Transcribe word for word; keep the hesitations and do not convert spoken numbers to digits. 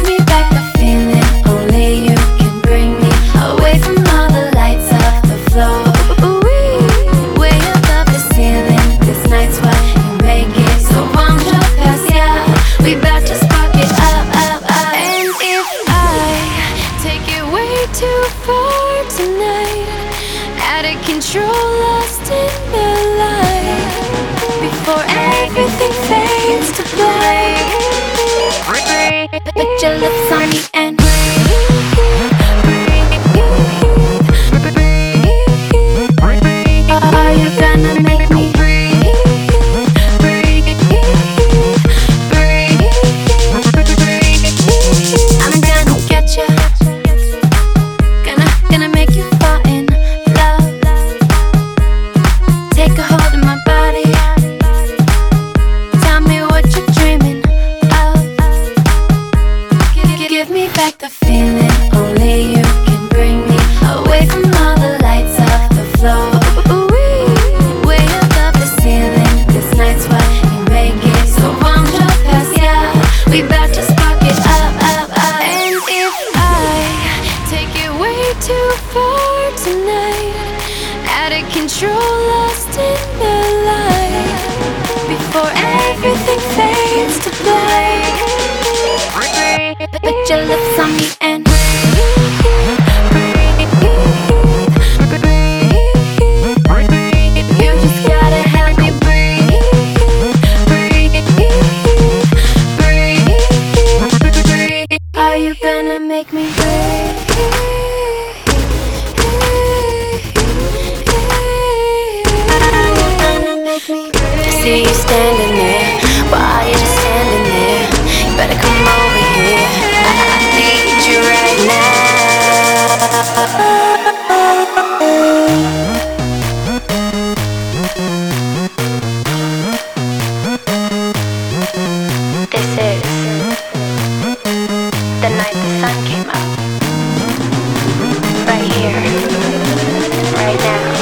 me back the feeling only you can bring me, away from all the lights off the floor. Way above the ceiling, this night's what you make it. So won't you pass, yeah, we bout to spark it up, up, up. And if I take it way too far tonight, out of control, lost in the light, before everything fades to black, put your lips on me and are you gonna make me breathe? I'm gonna get you, gonna, gonna make you fall in love. Take a hold of my body, tell me what you're dreaming of. Give, give me back the feeling only you can bring me, away from all the lights off the floor. Way above the ceiling, this night's what you make it. So won't you pass, yeah, we bout to spark it up, up, up. And if I take it way too far tonight, out of control, lost in the light, before everything fades to black, put your lips on me and you just gotta help me breathe, breathe. Are you gonna make me breathe? See you standing there, why are you just standing there? You better come over here, I need you right now. This is the night the sun came up, right here, right now.